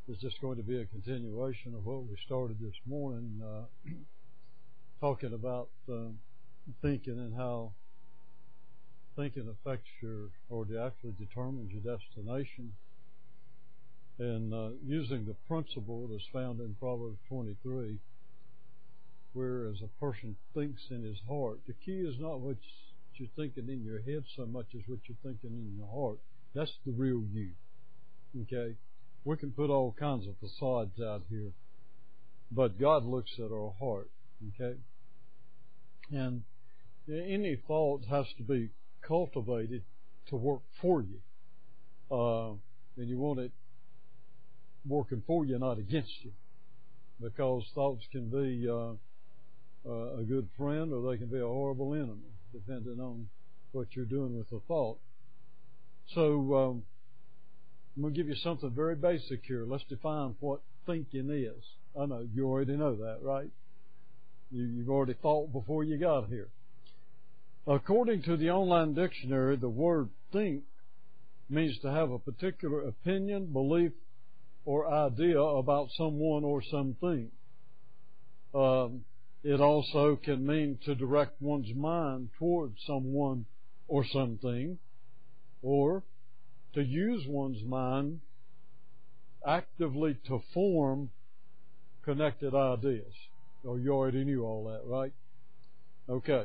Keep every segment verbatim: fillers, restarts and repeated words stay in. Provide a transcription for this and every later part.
is just going to be a continuation of what we started this morning, uh, talking about uh, thinking and how thinking affects your, or actually determines your destination. And uh, using the principle that's found in Proverbs twenty-three, where as a person thinks in his heart, the key is not what you're thinking in your head so much as what you're thinking in your heart. That's the real you. Okay? We can put all kinds of facades out here, but God looks at our heart. Okay? And any thought has to be cultivated to work for you. Uh, and you want it working for you, not against you. Because thoughts can be uh, uh, a good friend, or they can be a horrible enemy, depending on what you're doing with the thought. So, um, I'm going to give you something very basic here. Let's define what thinking is. I know you already know that, right? You, you've already thought before you got here. According to the online dictionary, the word think means to have a particular opinion, belief, or idea about someone or something. Um, it also can mean to direct one's mind towards someone or something, or to use one's mind actively to form connected ideas. Oh, you already knew all that, right? Okay.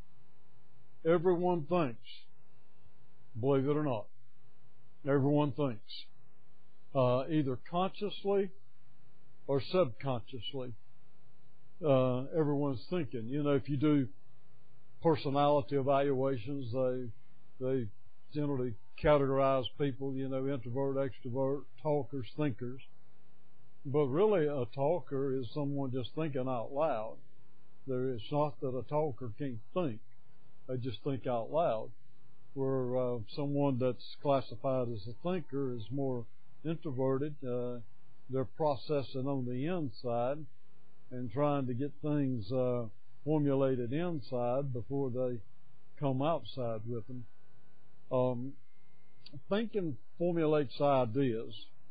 Everyone thinks, believe it or not. Everyone thinks. Uh, either consciously or subconsciously. Uh, everyone's thinking. You know, if you do personality evaluations, they they generally categorize people, you know, introvert, extrovert, talkers, thinkers. But really, a talker is someone just thinking out loud. There is not that a talker can't think. They just think out loud. Where uh, someone that's classified as a thinker is more introverted. Uh, they're processing on the inside and trying to get things uh, formulated inside before they come outside with them. Um, thinking formulates ideas.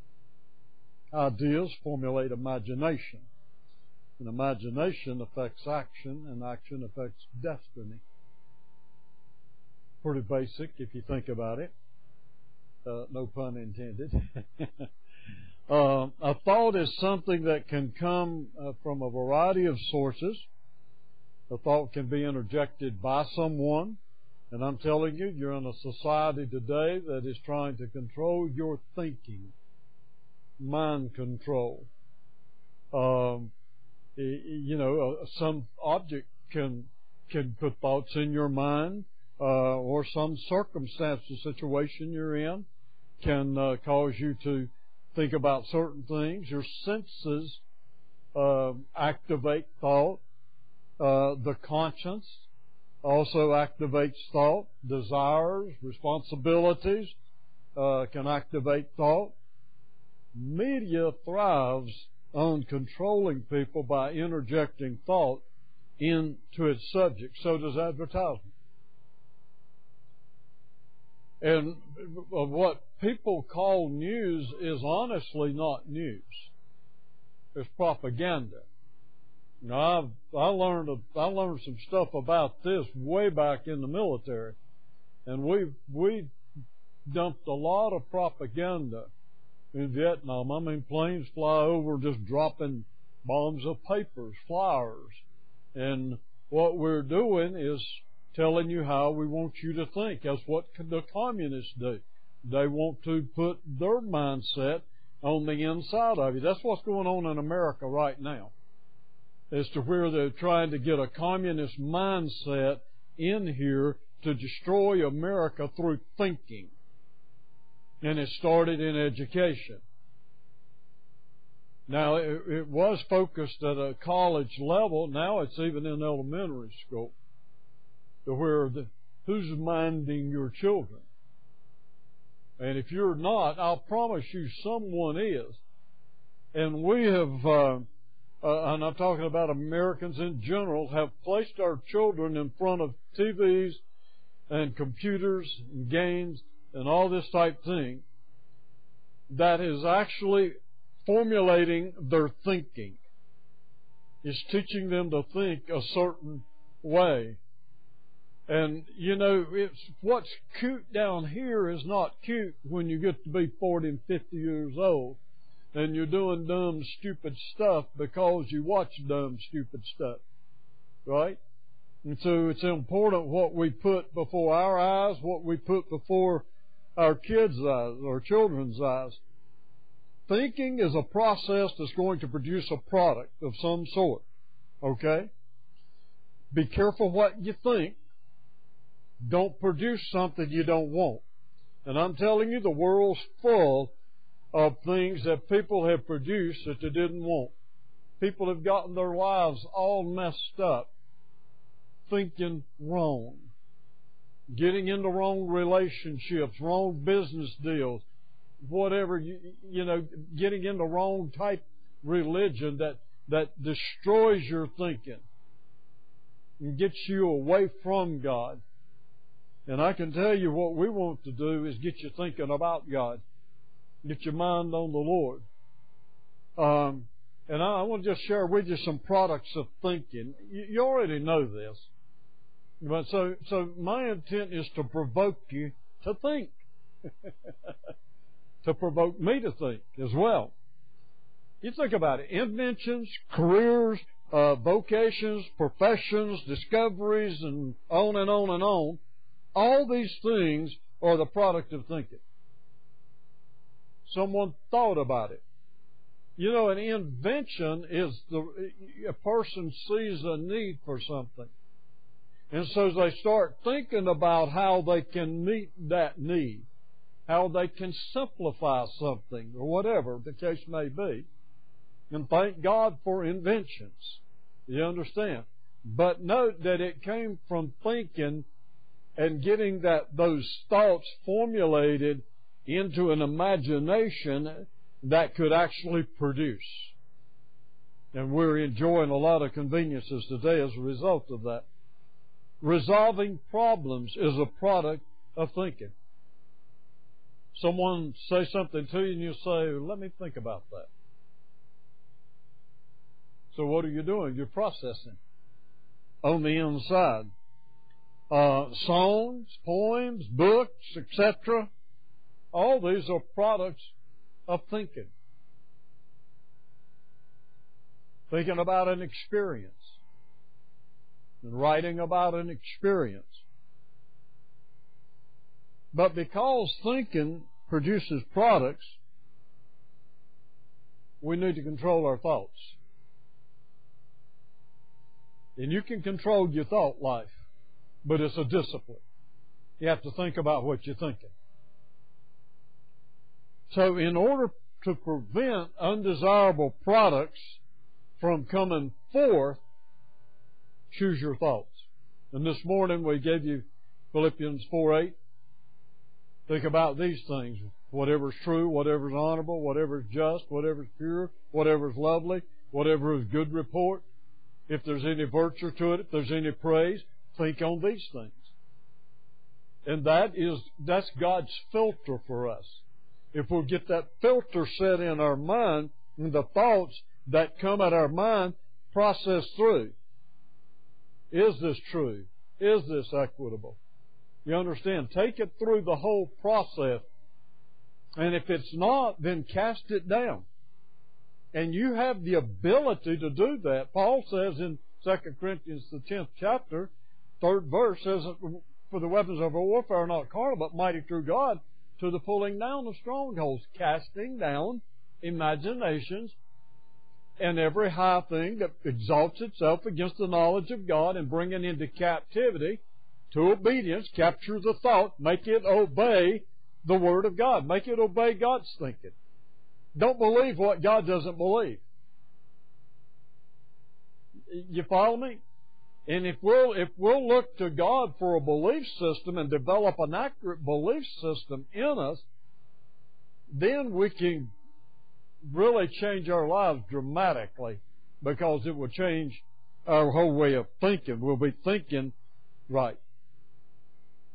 Ideas formulate imagination. And imagination affects action, and action affects destiny. Pretty basic if you think about it. Uh, no pun intended. uh, a thought is something that can come uh, from a variety of sources. A thought can be interjected by someone. And I'm telling you, you're in a society today that is trying to control your thinking. Mind control. Um, you know, uh, some object can can put thoughts in your mind, uh, or some circumstance or situation you're in can uh, cause you to think about certain things. Your senses uh, activate thought. Uh, the conscience also activates thought. Desires, responsibilities uh, can activate thought. Media thrives on controlling people by interjecting thought into its subject. So does advertising. And what people call news is honestly not news. It's propaganda. Now, I've, I learned I learned some stuff about this way back in the military, and we we dumped a lot of propaganda in Vietnam. I mean, planes fly over just dropping bombs of papers, flyers, and what we're doing is telling you how we want you to think. That's what the communists do. They want to put their mindset on the inside of you. That's what's going on in America right now, as to where they're trying to get a communist mindset in here to destroy America through thinking. And it started in education. Now, it, it was focused at a college level. Now it's even in elementary school. To where the, who's minding your children? And if you're not, I'll promise you someone is. And we have, uh, uh, and I'm talking about Americans in general, have placed our children in front of T Vs and computers and games and all this type thing that is actually formulating their thinking. It's teaching them to think a certain way. And, you know, it's what's cute down here is not cute when you get to be forty and fifty years old and you're doing dumb, stupid stuff because you watch dumb, stupid stuff. Right? And so it's important what we put before our eyes, what we put before our kids' eyes, our children's eyes. Thinking is a process that's going to produce a product of some sort. Okay? Be careful what you think. Don't produce something you don't want. And I'm telling you, the world's full of things that people have produced that they didn't want. People have gotten their lives all messed up, thinking wrong, getting into wrong relationships, wrong business deals, whatever, you, you know, getting into wrong type religion that, that destroys your thinking and gets you away from God. And I can tell you what we want to do is get you thinking about God. Get your mind on the Lord. Um, and I, I want to just share with you some products of thinking. You, you already know this. But so, so my intent is to provoke you to think. To provoke me to think as well. You think about it. Inventions, careers, uh, vocations, professions, discoveries, and on and on and on. All these things are the product of thinking. Someone thought about it. You know, an invention is the a person sees a need for something. And so they start thinking about how they can meet that need, how they can simplify something, or whatever the case may be. And thank God for inventions. You understand? But note that it came from thinking and getting that those thoughts formulated into an imagination that could actually produce. And we're enjoying a lot of conveniences today as a result of that. Resolving problems is a product of thinking. Someone say something to you and you say, let me think about that. So what are you doing? You're processing on the inside. Uh, songs, poems, books, et cetera. All these are products of thinking. Thinking about an experience and writing about an experience. But because thinking produces products, we need to control our thoughts. And you can control your thought life, but it's a discipline. You have to think about what you're thinking. So in order to prevent undesirable products from coming forth, choose your thoughts. And this morning we gave you Philippians four eight. Think about these things. Whatever is true, whatever is honorable, whatever is just, whatever is pure, whatever is lovely, whatever is good report. If there's any virtue to it, if there's any praise, think on these things. And that is, that's God's filter for us. If we'll get that filter set in our mind, and the thoughts that come at our mind process through. Is this true? Is this equitable? You understand? Take it through the whole process. And if it's not, then cast it down. And you have the ability to do that. Paul says in Second Corinthians, the tenth chapter, third verse, says, for the weapons of our warfare are not carnal, but mighty through God, to the pulling down of strongholds, casting down imaginations and every high thing that exalts itself against the knowledge of God, and bringing into captivity to obedience, capture the thought, make it obey the Word of God. Make it obey God's thinking. Don't believe what God doesn't believe. You follow me? And if we'll, if we'll look to God for a belief system and develop an accurate belief system in us, then we can really change our lives dramatically, because it will change our whole way of thinking. We'll be thinking right.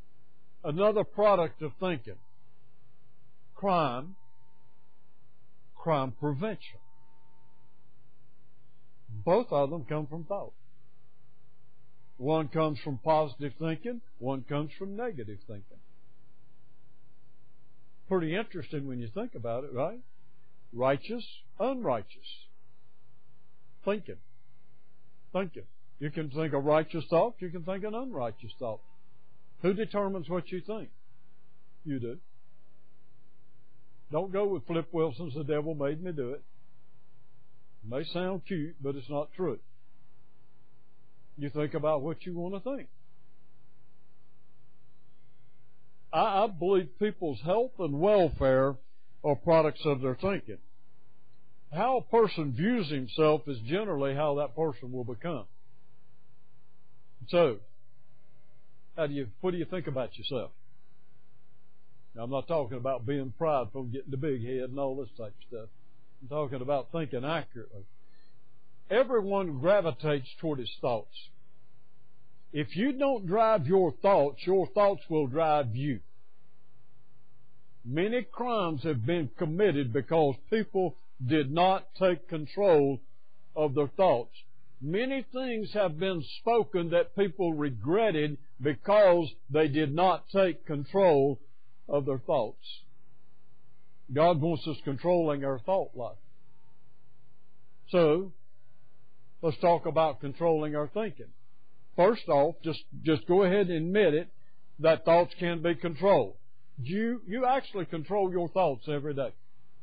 Another product of thinking. Crime. crime prevention. Both of them come from thought. One comes from positive thinking, one comes from negative thinking. Pretty interesting when you think about it, right? Righteous, unrighteous. Thinking. Thinking. You can think a righteous thought, you can think an unrighteous thought. Who determines what you think? You do. Don't go with Flip Wilson's "The Devil Made Me Do It." It may sound cute, but it's not true. You think about what you want to think. I, I believe people's health and welfare are products of their thinking. How a person views himself is generally how that person will become. So, how do you, what do you think about yourself? Now, I'm not talking about being prideful, getting the big head and all this type of stuff. I'm talking about thinking accurately. Everyone gravitates toward his thoughts. If you don't drive your thoughts, your thoughts will drive you. Many crimes have been committed because people did not take control of their thoughts. Many things have been spoken that people regretted because they did not take control of their thoughts. God wants us controlling our thought life. So, let's talk about controlling our thinking. First off, just, just go ahead and admit it, that thoughts can be controlled. You, you actually control your thoughts every day.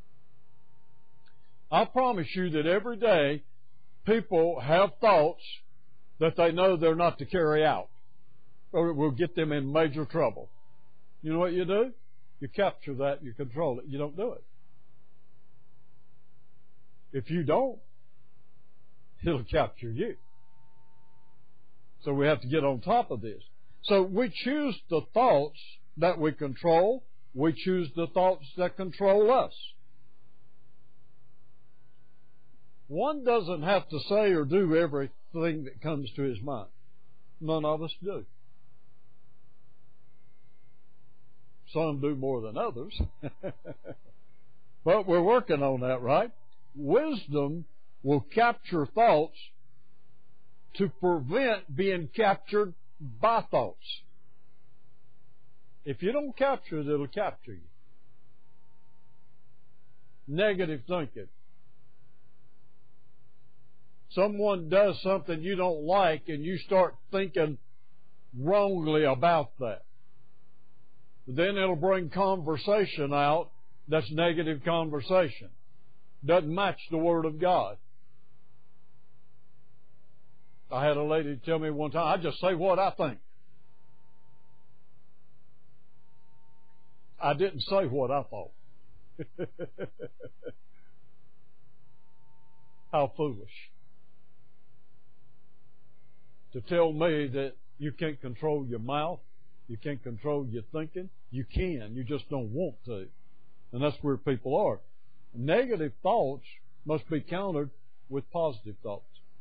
I promise you that every day people have thoughts that they know they're not to carry out, or it will get them in major trouble. You know what you do? You capture that, you control it. You don't do it. If you don't, it'll capture you. So we have to get on top of this. So we choose the thoughts that we control. We choose the thoughts that control us. One doesn't have to say or do everything that comes to his mind. None of us do. Some do more than others. But we're working on that, right? Wisdom will capture thoughts to prevent being captured by thoughts. If you don't capture it, it'll capture you. Negative thinking. Someone does something you don't like and you start thinking wrongly about that. Then it'll bring conversation out that's negative conversation. Doesn't match the Word of God. I had a lady tell me one time, I just say what I think. I didn't say what I thought. How foolish. To tell me that you can't control your mouth, you can't control your thinking. You can, you just don't want to. And that's where people are. Negative thoughts must be countered with positive thoughts.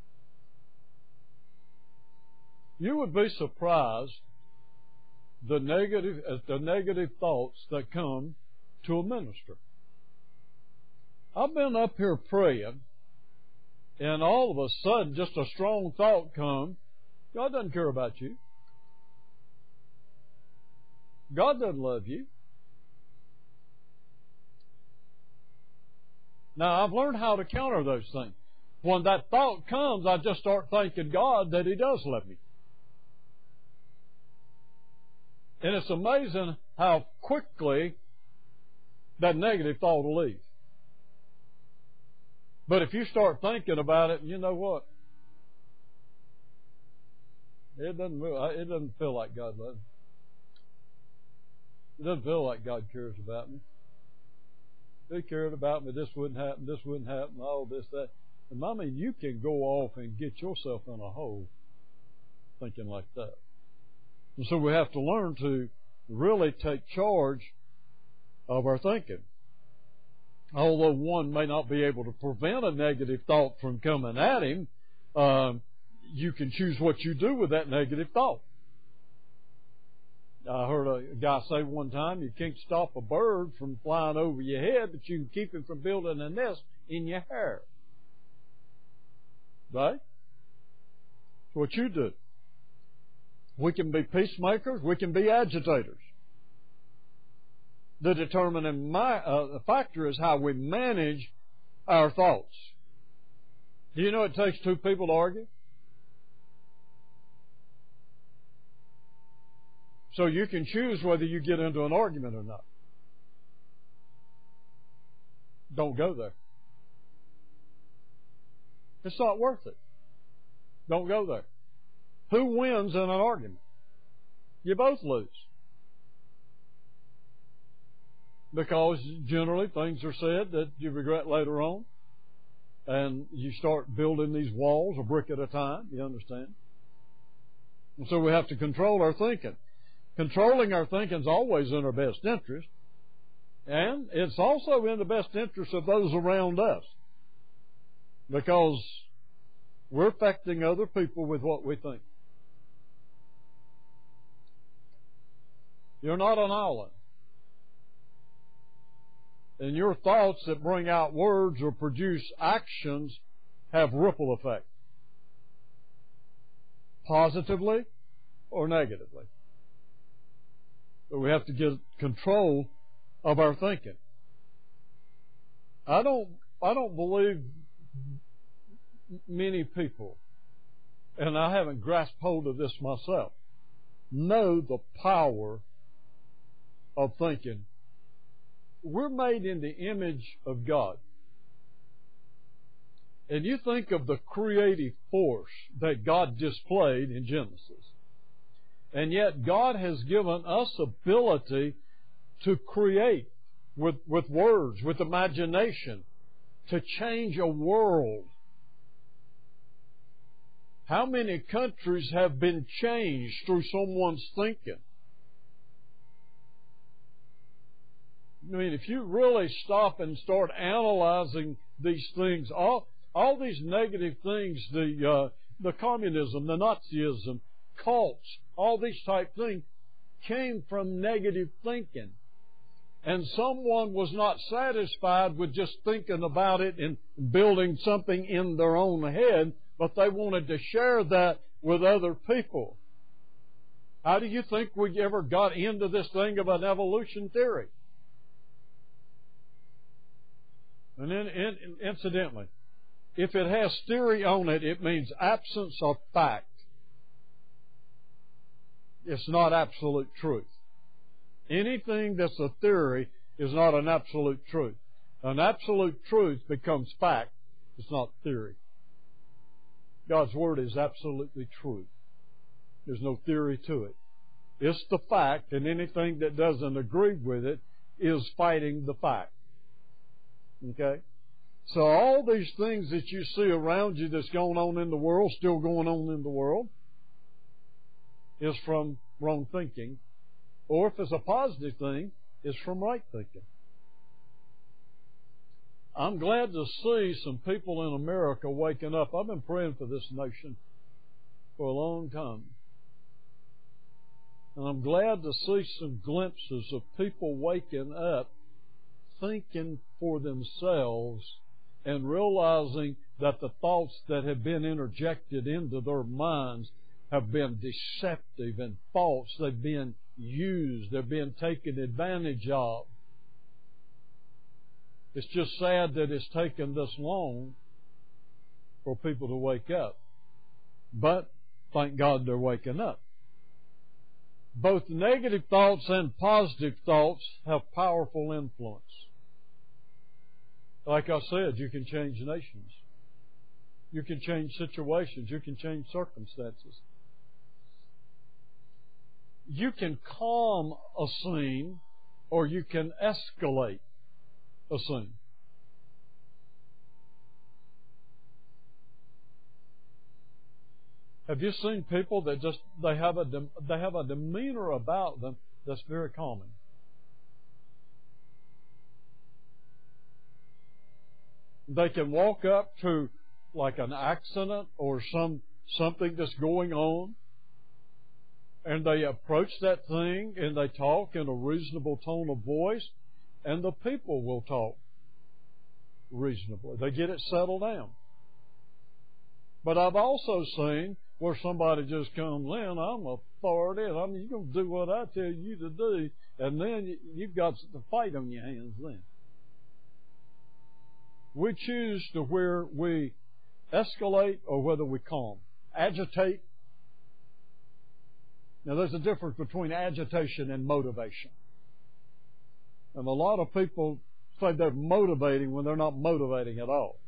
You would be surprised the negative, at the negative thoughts that come to a minister. I've been up here praying, and all of a sudden, just a strong thought comes. God doesn't care about you. God doesn't love you. Now, I've learned how to counter those things. When that thought comes, I just start thanking God that He does love me. And it's amazing how quickly that negative thought will leave. But if you start thinking about it, you know what? It doesn't, it doesn't feel like God loves me. It doesn't feel like God cares about me. If He cared about me, this wouldn't happen, this wouldn't happen, all this, that. And I mean, you can go off and get yourself in a hole thinking like that. And so we have to learn to really take charge of our thinking. Although one may not be able to prevent a negative thought from coming at him, um, you can choose what you do with that negative thought. I heard a guy say one time, you can't stop a bird from flying over your head, but you can keep him from building a nest in your hair. Right? That's what you do. We can be peacemakers. We can be agitators. The determining my, uh, factor is how we manage our thoughts. Do you know it takes two people to argue? So you can choose whether you get into an argument or not. Don't go there. It's not worth it. Don't go there. Who wins in an argument? You both lose. Because generally things are said that you regret later on. And you start building these walls a brick at a time. You understand? And so we have to control our thinking. Controlling our thinking is always in our best interest. And it's also in the best interest of those around us. Because we're affecting other people with what we think. You're not an island. And your thoughts that bring out words or produce actions have ripple effect. Positively or negatively. But we have to get control of our thinking. I don't, I don't believe many people, and I haven't grasped hold of this myself, know the power of thinking. We're made in the image of God. And you think of the creative force that God displayed in Genesis. And yet God has given us ability to create with, with words, with imagination, to change a world. How many countries have been changed through someone's thinking? I mean, if you really stop and start analyzing these things, all all these negative things, the uh, the communism, the Nazism, cults, all these type things, came from negative thinking. And someone was not satisfied with just thinking about it and building something in their own head, but they wanted to share that with other people. How do you think we ever got into this thing of an evolution theory? And then, in, incidentally, if it has theory on it, it means absence of fact. It's not absolute truth. Anything that's a theory is not an absolute truth. An absolute truth becomes fact. It's not theory. God's Word is absolutely truth. There's no theory to it. It's the fact, and anything that doesn't agree with it is fighting the fact. Okay? So all these things that you see around you that's going on in the world, still going on in the world, is from wrong thinking. Or if it's a positive thing, it's from right thinking. I'm glad to see some people in America waking up. I've been praying for this nation for a long time. And I'm glad to see some glimpses of people waking up, thinking for themselves, and realizing that the thoughts that have been interjected into their minds have been deceptive and false. They've been used. They're being taken advantage of. It's just sad that it's taken this long for people to wake up. But thank God they're waking up. Both negative thoughts and positive thoughts have powerful influence. Like I said, you can change nations. You can change situations. You can change circumstances. You can calm a scene, or you can escalate a scene. Have you seen people that just they have a they have a demeanor about them that's very calming? They can walk up to like an accident or some something that's going on, and they approach that thing and they talk in a reasonable tone of voice, and the people will talk reasonably. They get it settled down. But I've also seen where somebody just comes in, I'm authority, and I'm, you're going to do what I tell you to do, and then you've got the fight on your hands then. We choose to where we escalate or whether we calm. Agitate. Now there's a difference between agitation and motivation. And a lot of people say they're motivating when they're not motivating at all.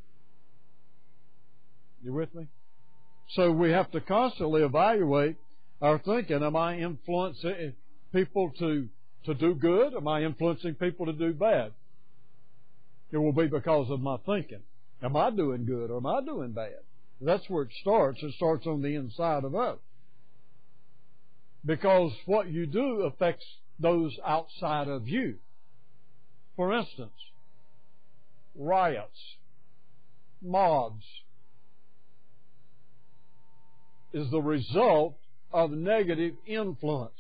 You with me? So we have to constantly evaluate our thinking. Am I influencing people to, to do good? Am I influencing people to do bad? It will be because of my thinking. Am I doing good or am I doing bad? That's where it starts. It starts on the inside of us. Because what you do affects those outside of you. For instance, riots, mobs, is the result of negative influence.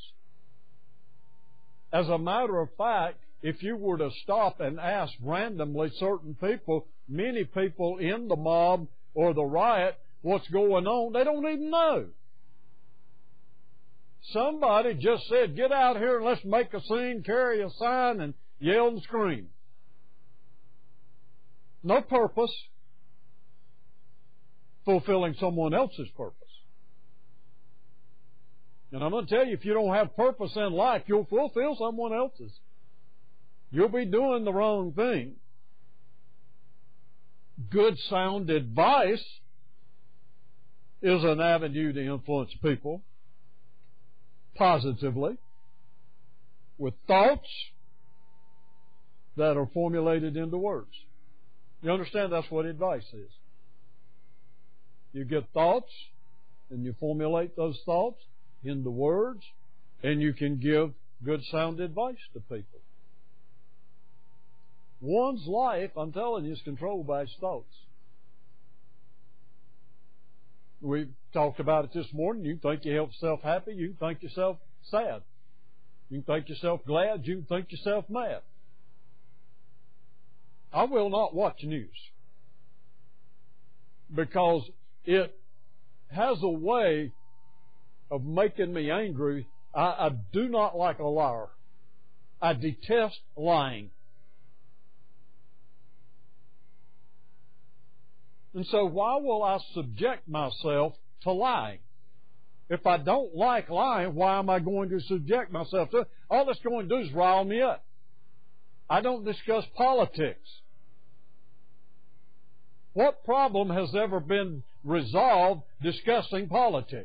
As a matter of fact, if you were to stop and ask randomly certain people, many people in the mob or the riot, what's going on, they don't even know. Somebody just said, get out here and let's make a scene, carry a sign, and yell and scream. No purpose. Fulfilling someone else's purpose. And I'm going to tell you, if you don't have purpose in life, you'll fulfill someone else's. You'll be doing the wrong thing. Good sound advice is an avenue to influence people positively with thoughts that are formulated into words. You understand that's what advice is. You get thoughts and you formulate those thoughts into words, and you can give good sound advice to people. One's life, I'm telling you, is controlled by his thoughts. We talked about it this morning. You can think yourself happy. You can think yourself sad. You can think yourself glad. You can think yourself mad. I will not watch news because it has a way of making me angry. I, I do not like a liar. I detest lying. And so why will I subject myself to lying? If I don't like lying, why am I going to subject myself to it? All it's going to do is rile me up. I don't discuss politics. What problem has ever been resolved discussing politics?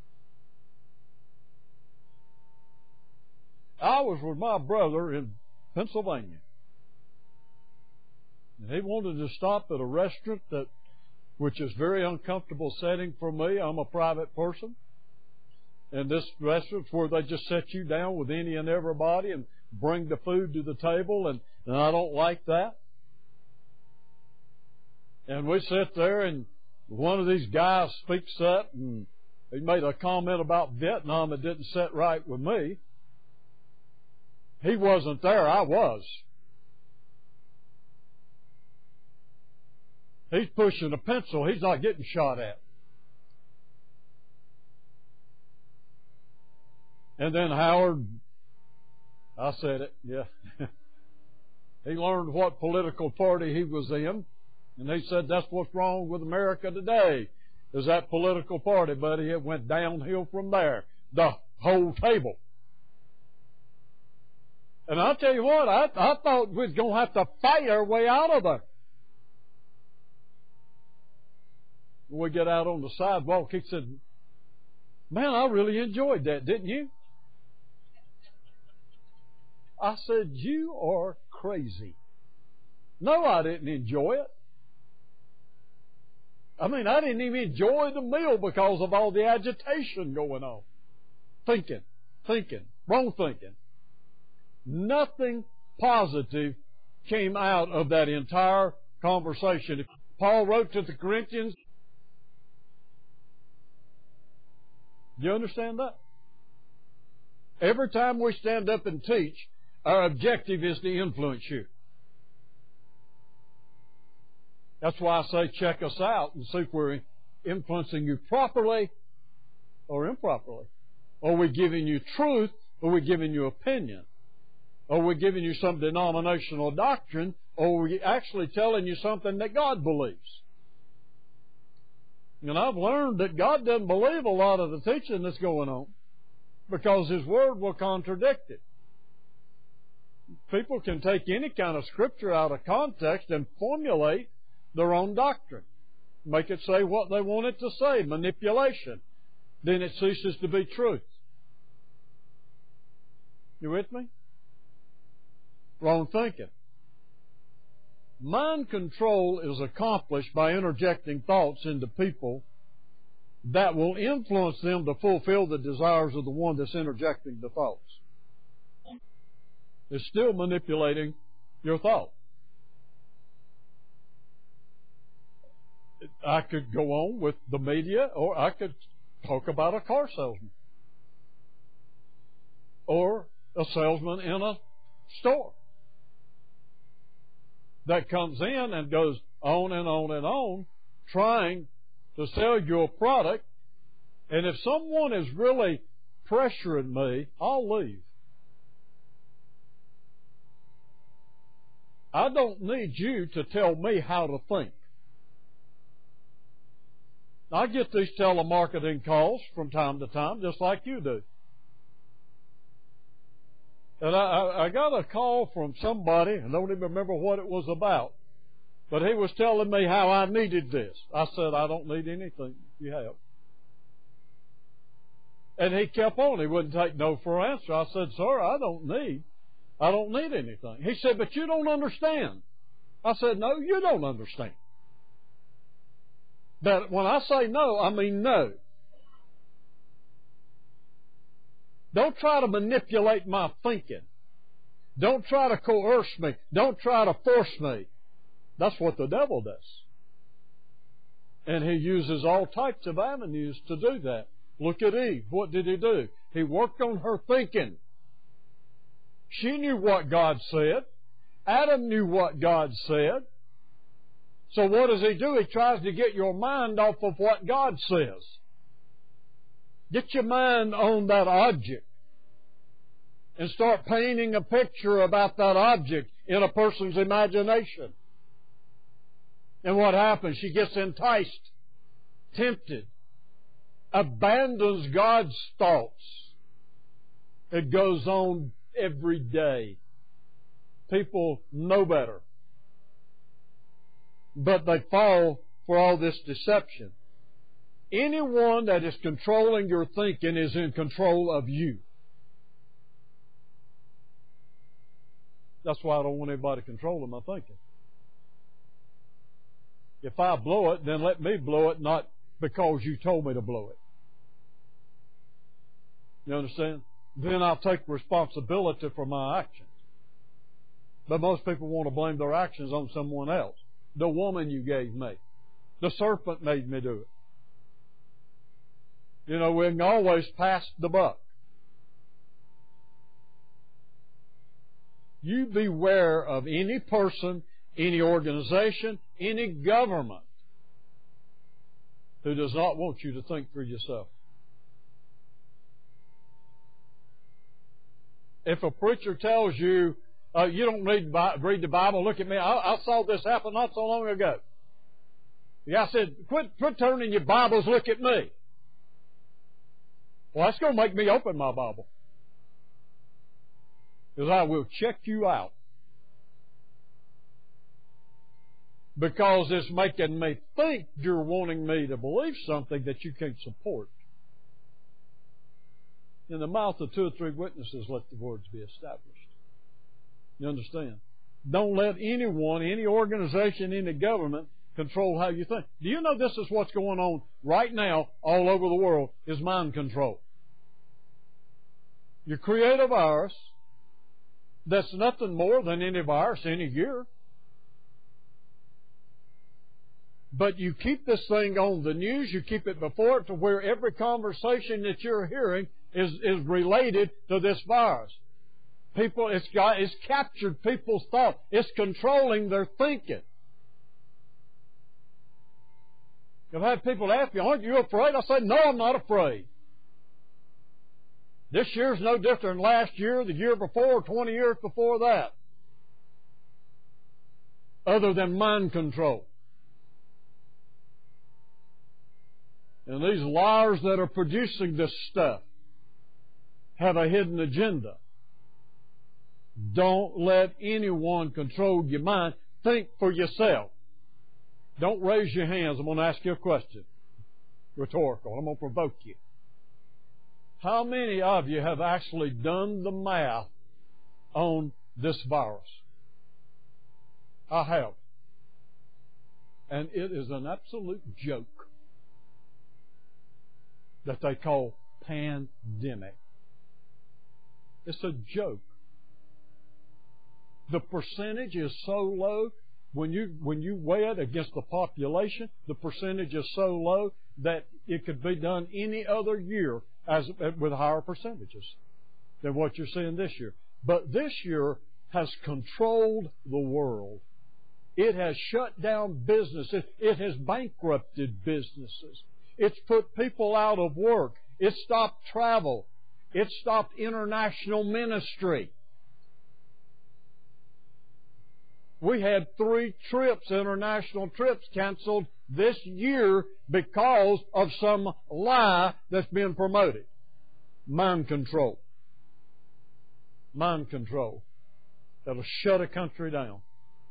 I was with my brother in Pennsylvania, and he wanted to stop at a restaurant that, which is a very uncomfortable setting for me. I'm a private person, and this restaurant's where they just set you down with any and everybody and bring the food to the table, and, and I don't like that. And we sit there, and one of these guys speaks up, and he made a comment about Vietnam that didn't sit right with me. He wasn't there, I was. He's pushing a pencil, he's not getting shot at. And then Howard, I said it, yeah. He learned what political party he was in, and he said that's what's wrong with America today, is that political party, buddy. It went downhill from there, the whole table. And I'll tell you what, I, I thought we was going to have to fight our way out of there. When we get out on the sidewalk, he said, man, I really enjoyed that, didn't you? I said, you are crazy. No, I didn't enjoy it. I mean, I didn't even enjoy the meal because of all the agitation going on. Thinking, thinking, wrong thinking. Nothing positive came out of that entire conversation. Paul wrote to the Corinthians. Do you understand that? Every time we stand up and teach, our objective is to influence you. That's why I say check us out and see if we're influencing you properly or improperly. Are we giving you truth, or are we giving you opinion? Are we giving you some denominational doctrine, or are we actually telling you something that God believes? And I've learned that God doesn't believe a lot of the teaching that's going on because His Word will contradict it. People can take any kind of Scripture out of context and formulate their own doctrine. Make it say what they want it to say, manipulation. Then it ceases to be truth. You with me? Wrong thinking. Mind control is accomplished by interjecting thoughts into people that will influence them to fulfill the desires of the one that's interjecting the thoughts. It's still manipulating your thought. I could go on with the media, or I could talk about a car salesman or a salesman in a store that comes in and goes on and on and on trying to sell you a product. And if someone is really pressuring me, I'll leave. I don't need you to tell me how to think. I get these telemarketing calls from time to time, just like you do. And I, I, I got a call from somebody, I don't even remember what it was about, but he was telling me how I needed this. I said, I don't need anything you have. And he kept on. He wouldn't take no for an answer. I said, sir, I don't need, I don't need anything. He said, but you don't understand. I said, no, you don't understand. That when I say no, I mean no. Don't try to manipulate my thinking. Don't try to coerce me. Don't try to force me. That's what the devil does. And he uses all types of avenues to do that. Look at Eve. What did he do? He worked on her thinking. She knew what God said. Adam knew what God said. So what does he do? He tries to get your mind off of what God says. Get your mind on that object and start painting a picture about that object in a person's imagination. And what happens? She gets enticed, tempted, abandons God's thoughts. It goes on every day. People know better. But they fall for all this deception. Anyone that is controlling your thinking is in control of you. That's why I don't want anybody controlling my thinking. If I blow it, then let me blow it, not because you told me to blow it. You understand? Then I'll take responsibility for my actions. But most people want to blame their actions on someone else. The woman you gave me. The serpent made me do it. You know, we can always pass the buck. You beware of any person, any organization, any government who does not want you to think for yourself. If a preacher tells you, uh, you don't read, read the Bible, look at me, I, I saw this happen not so long ago. The guy said, quit, quit turning your Bibles, look at me. Well, that's going to make me open my Bible. Because I will check you out. Because it's making me think you're wanting me to believe something that you can't support. In the mouth of two or three witnesses, let the words be established. You understand? Don't let anyone, any organization, any government control how you think. Do you know this is what's going on right now all over the world is mind control? You create a virus that's nothing more than any virus any year. But you keep this thing on the news, you keep it before it to where every conversation that you're hearing is, is related to this virus. People, it's got, it's captured people's thought. It's controlling their thinking. I've had people ask me, aren't you afraid? I say, no, I'm not afraid. This year's no different than last year, the year before, twenty years before that. Other than mind control. And these liars that are producing this stuff have a hidden agenda. Don't let anyone control your mind. Think for yourself. Don't raise your hands. I'm going to ask you a question. Rhetorical. I'm going to provoke you. How many of you have actually done the math on this virus? I have. And it is an absolute joke that they call pandemic. It's a joke. The percentage is so low. When you when you weigh it against the population, the percentage is so low that it could be done any other year as with higher percentages than what you're seeing this year. But this year has controlled the world. It has shut down businesses. It has bankrupted businesses. It's put people out of work. It stopped travel. It stopped international ministry. We had three trips, international trips, canceled this year because of some lie that's being promoted. Mind control. Mind control. That'll shut a country down.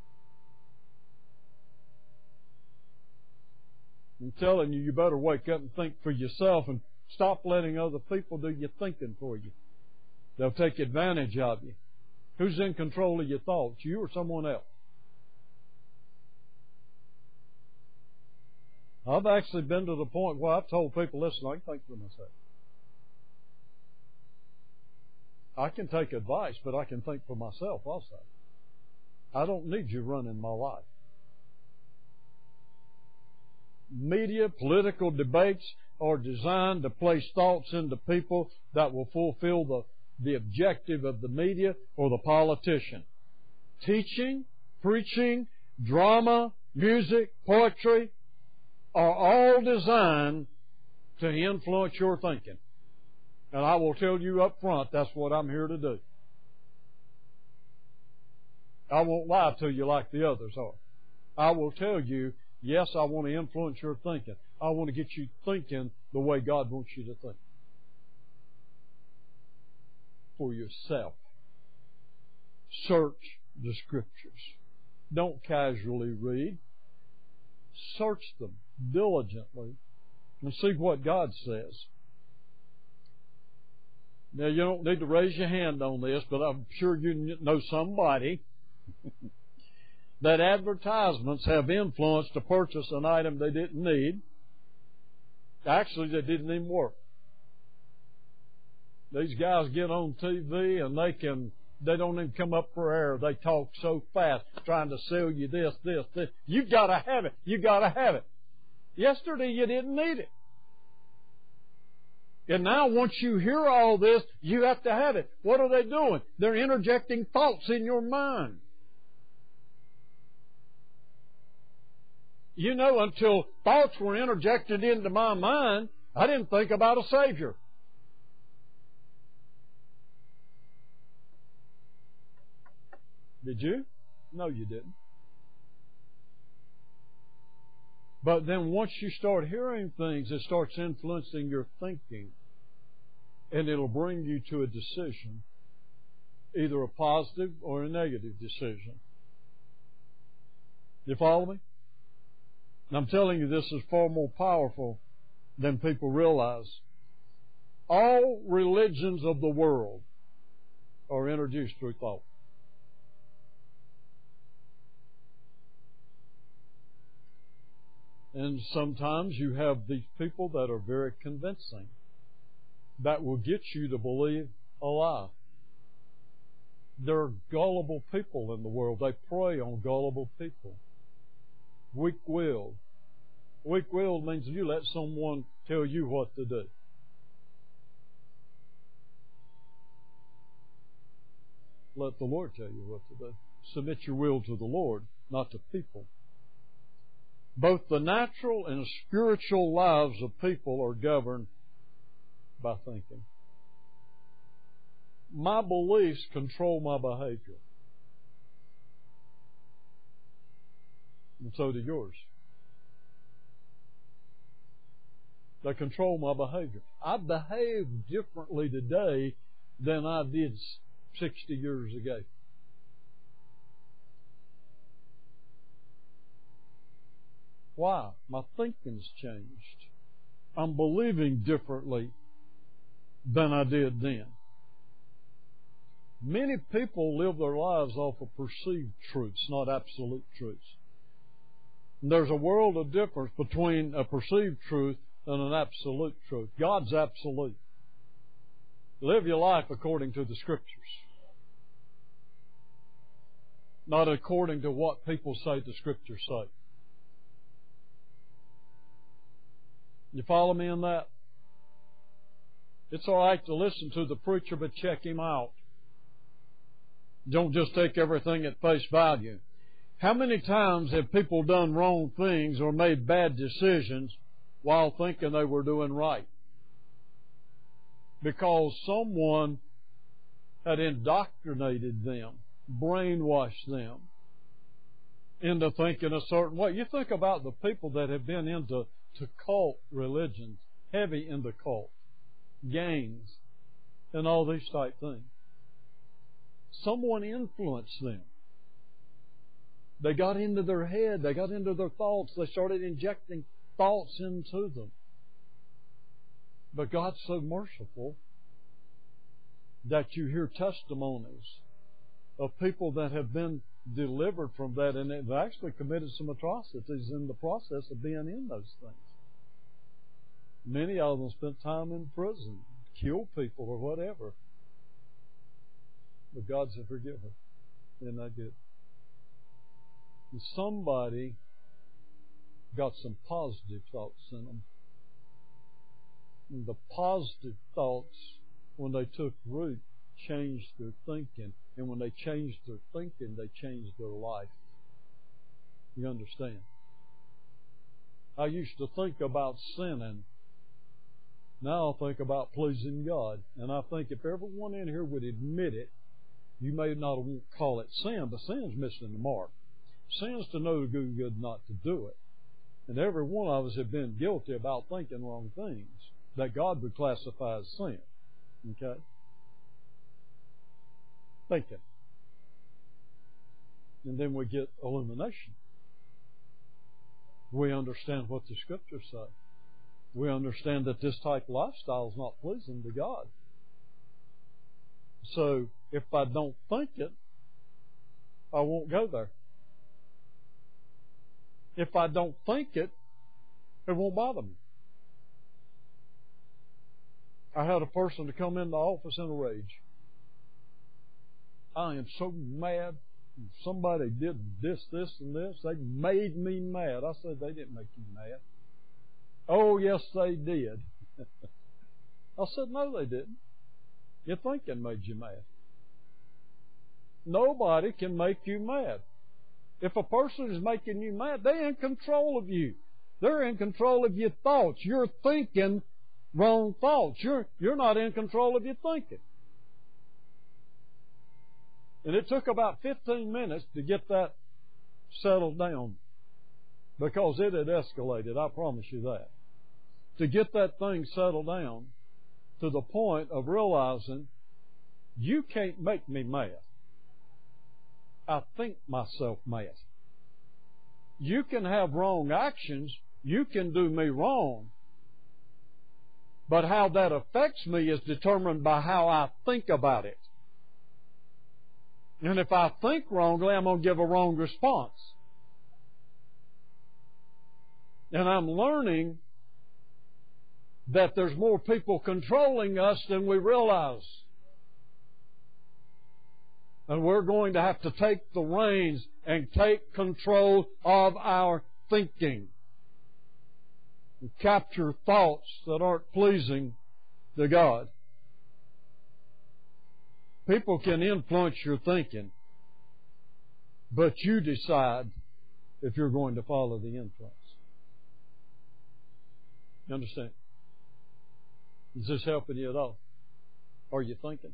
I'm telling you, you better wake up and think for yourself and stop letting other people do your thinking for you. They'll take advantage of you. Who's in control of your thoughts, you or someone else? I've actually been to the point where I've told people, listen, I can think for myself. I can take advice, but I can think for myself also. I don't need you running my life. Media, political debates are designed to place thoughts into people that will fulfill the, the objective of the media or the politician. Teaching, preaching, drama, music, poetry are all designed to influence your thinking. And I will tell you up front, that's what I'm here to do. I won't lie to you like the others are. I will tell you, yes, I want to influence your thinking. I want to get you thinking the way God wants you to think. For yourself. Search the Scriptures. Don't casually read. Search them diligently and see what God says. Now, you don't need to raise your hand on this, but I'm sure you know somebody that advertisements have influenced to purchase an item they didn't need. Actually, they didn't even work. These guys get on T V and they can, they don't even come up for air. They talk so fast trying to sell you this, this, this. You've got to have it. You've got to have it. Yesterday you didn't need it. And now once you hear all this, you have to have it. What are they doing? They're interjecting thoughts in your mind. You know, until thoughts were interjected into my mind, I didn't think about a Savior. Did you? No, you didn't. But then once you start hearing things, it starts influencing your thinking. And it'll bring you to a decision, either a positive or a negative decision. You follow me? And I'm telling you, this is far more powerful than people realize. All religions of the world are introduced through thought. And sometimes you have these people that are very convincing, that will get you to believe a lie. There are gullible people in the world. They prey on gullible people. Weak-willed. Weak-willed means you let someone tell you what to do. Let the Lord tell you what to do. Submit your will to the Lord, not to people. Both the natural and spiritual lives of people are governed by thinking. My beliefs control my behavior. And so do yours. They control my behavior. I behave differently today than I did sixty years ago. Why? My thinking's changed. I'm believing differently than I did then. Many people live their lives off of perceived truths, not absolute truths. And there's a world of difference between a perceived truth and an absolute truth. God's absolute. Live your life according to the Scriptures, not according to what people say the Scriptures say. You follow me in that? It's all right to listen to the preacher, but check him out. Don't just take everything at face value. How many times have people done wrong things or made bad decisions while thinking they were doing right? Because someone had indoctrinated them, brainwashed them into thinking a certain way. You think about the people that have been into to cult religions, heavy into cult, gangs, and all these type things. Someone influenced them. They got into their head. They got into their thoughts. They started injecting thoughts into them. But God's so merciful that you hear testimonies of people that have been delivered from that, and they've actually committed some atrocities in the process of being in those things. Many of them spent time in prison, killed people or whatever. But God's a forgiver. Isn't that good? And somebody got some positive thoughts in them. And the positive thoughts, when they took root, changed their thinking. And when they changed their thinking, they changed their life. You understand? I used to think about sinning. Now I think about pleasing God. And I think if everyone in here would admit it, you may not call it sin, but sin's missing the mark. Sin's to know to do good, not to do it. And every one of us have been guilty about thinking wrong things that God would classify as sin. Okay? Thinking. And then we get illumination. We understand what the Scriptures say. We understand that this type of lifestyle is not pleasing to God. So, if I don't think it, I won't go there. If I don't think it, it won't bother me. I had a person to come in the office in a rage. I am so mad. Somebody did this, this, and this. They made me mad. I said, they didn't make you mad. Oh, yes, they did. I said, no, they didn't. Your thinking made you mad. Nobody can make you mad. If a person is making you mad, they're in control of you. They're in control of your thoughts. You're thinking wrong thoughts. You're, you're not in control of your thinking. And it took about fifteen minutes to get that settled down, because it had escalated, I promise you that. To get that thing settled down to the point of realizing you can't make me mad. I think myself mad. You can have wrong actions. You can do me wrong. But how that affects me is determined by how I think about it. And if I think wrongly, I'm going to give a wrong response. And I'm learning that there's more people controlling us than we realize. And we're going to have to take the reins and take control of our thinking. And capture thoughts that aren't pleasing to God. People can influence your thinking, but you decide if you're going to follow the influence. You understand? Is this helping you at all? Are you thinking?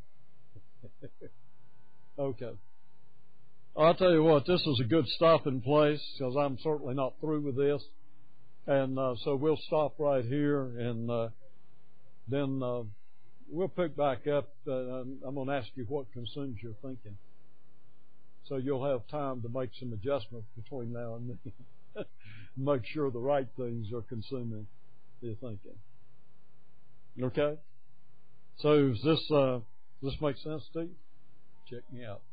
Okay. I'll tell you what, this is a good stopping place because I'm certainly not through with this. And uh, so we'll stop right here, and uh, then uh, we'll pick back up. Uh, I'm going to ask you what consumes your thinking. So you'll have time to make some adjustments between now and then. Make sure the right things are consuming your thinking. Okay? So does this, uh, does this make sense to you? Check me out.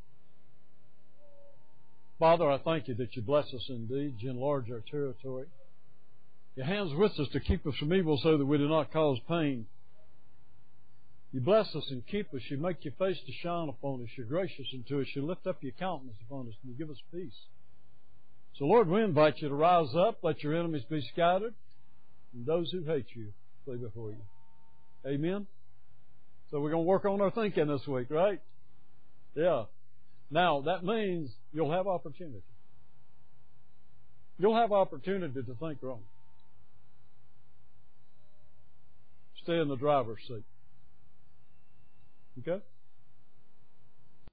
Father, I thank you that you bless us indeed, you enlarge our territory. Your hand's with us to keep us from evil so that we do not cause pain. You bless us and keep us. You make your face to shine upon us. You're gracious unto us. You lift up your countenance upon us and you give us peace. So, Lord, we invite you to rise up. Let your enemies be scattered. And those who hate you flee before you. Amen? So we're going to work on our thinking this week, right? Yeah. Now, that means you'll have opportunity. You'll have opportunity to think wrong. Stay in the driver's seat. Okay?